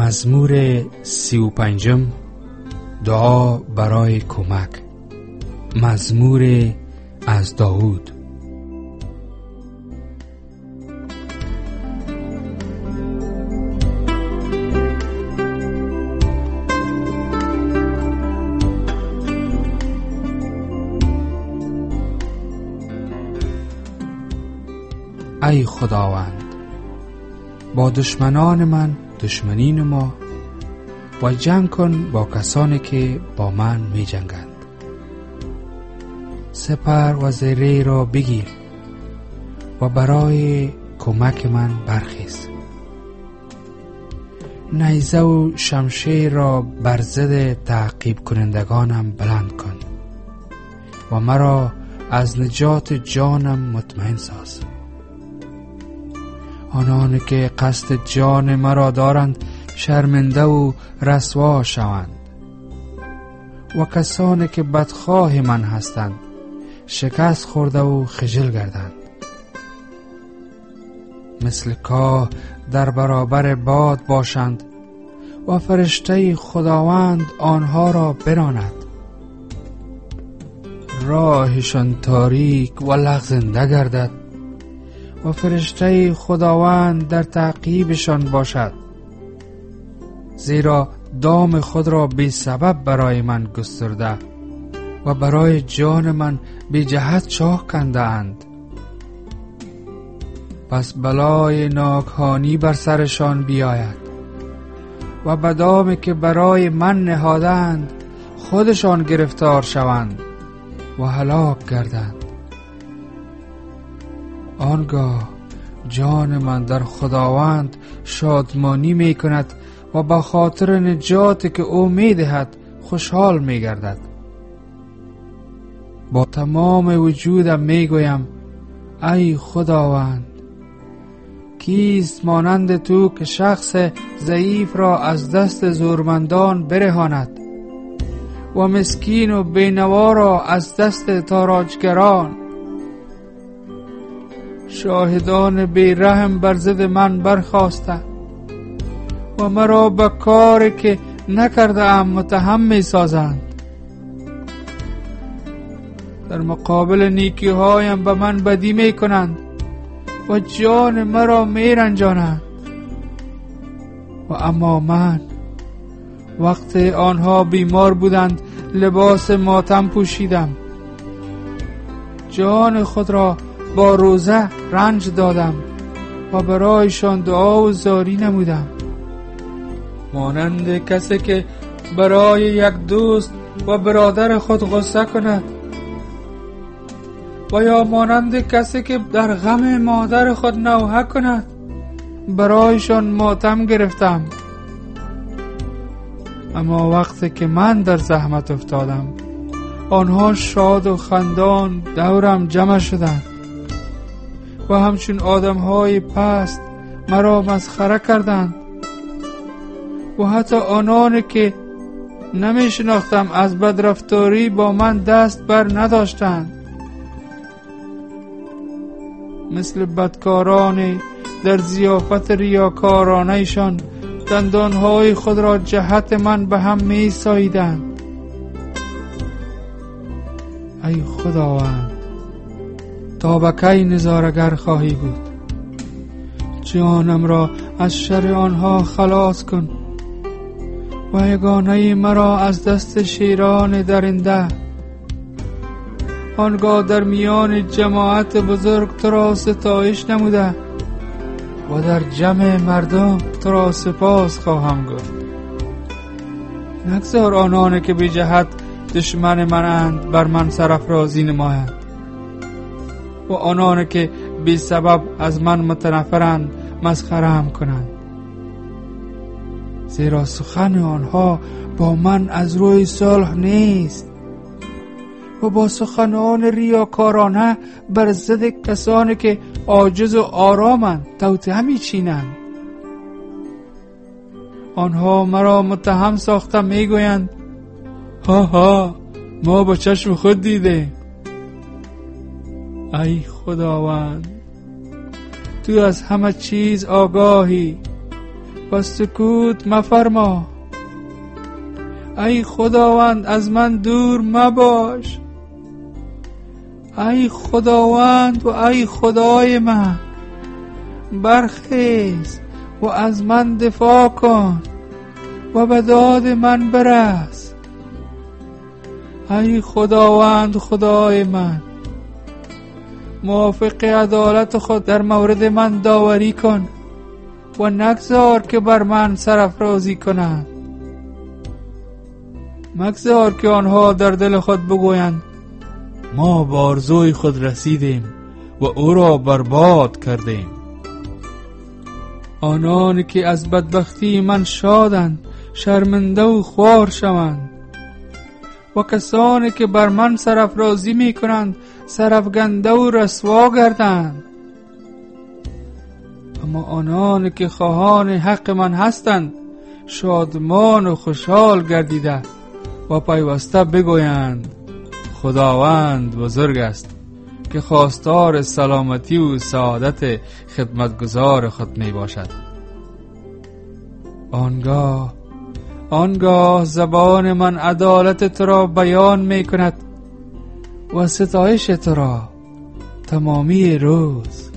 مزمور 35 دعا برای کمک. مزمور از داود. ای خداوند، با دشمنان من دشمنی نما و جنگ کن با کسانی که با من می جنگند. سپر و زره را بگیر و برای کمک من برخیز. نیزه و شمشیر را بر ضد تعقیب کنندگانم بلند کن و مرا از نجات جانم مطمئن ساز. آنان که قصد جان مرا دارند شرمنده و رسوا شوند و کسانی که بدخواه من هستند شکست خورده و خجل گردند. مثل کاه در برابر باد باشند و فرشته خداوند آنها را براند. راهشان تاریک و لغزنده گردد و فرشته خداوند در تعقیبشان باشد. زیرا دام خود را بی سبب برای من گسترده و برای جان من بی جهت چاه کنده اند. پس بلای ناگهانی بر سرشان بیاید و به دامی که برای من نهادند خودشان گرفتار شوند و هلاک گردند. آنگاه جان من در خداوند شادمانی می کند و به خاطر نجاتی که او می دهد خوشحال می گردد. با تمام وجودم می گویم ای خداوند، کیست مانند تو که شخص ضعیف را از دست زورمندان برهاند و مسکین و بینوا را از دست تاراجگران؟ شاهدان بیرحم بر ضد من برخاسته و مرا به کاری که نکرده ام متهم می سازند. در مقابل نیکی هایم به من بدی می کنند و جان مرا می رنجانند. و اما من وقت آنها بیمار بودند لباس ماتم پوشیدم، جان خود را با روزه رنج دادم و برایشان دعا و زاری نمودم. مانند کسی که برای یک دوست و برادر خود غصه کند و یا مانند کسی که در غم مادر خود نوحه کند برایشان ماتم گرفتم. اما وقتی که من در زحمت افتادم آنها شاد و خندان دورم جمع شدند و همچون آدم‌های پست مرا مسخره کردند و حتی آنانی که نمی شناختم از بدرفتاری با من دست بر نداشتند. مثل بدکارانی در ضیافت ریاکارانه‌شان دندانهای خود را جهت من به هم می ساییدند. ای خداوند، تا به کی نظاره‌گر خواهی بود؟ جانم را از شر آنها خلاص کن و یگانه مرا از دست شیران درنده. آنگاه در میان جماعت بزرگ تو را ستایش نموده و در جمع مردم تو را سپاس خواهم گفت. نگذار آنان که بی جهت دشمن منند بر من سرافرازی نمایند و آنان که بی سبب از من متنفرند مسخره‌ام کنند. زیرا سخن آنها با من از روی صلح نیست و با سخنان ریاکارانه بر ضد کسانی که عاجز و آرامند توطئه می‌چینند. آنها مرا متهم ساخته میگویند ها ما با چشم خود دیده. ای خداوند، تو از همه چیز آگاهی پس سکوت مفرما. ای خداوند از من دور مباش. ای خداوند و ای خدای من، برخیز و از من دفاع کن و به داد من برس. ای خداوند خدای من، موافق عدالت خود در مورد من داوری کن و نگذار که بر من سرافرازی کنند. مگذار که آنها در دل خود بگویند ما به آرزوی خود رسیدیم و او را برباد کردیم. آنانی که از بدبختی من شادند شرمنده و خوار شوند، و کسانی که بر من سرافرازی می کنند سرافگنده و رسوا گردند. اما آنانی که خواهان حق من هستند شادمان و خوشحال گردیده و پیوسته بگویند خداوند بزرگ است که خواستار سلامتی و سعادت خدمتگزار خود می باشد. آنگاه زبان من عدالت تو را بیان می کند و ستایش تو را تمامی روز.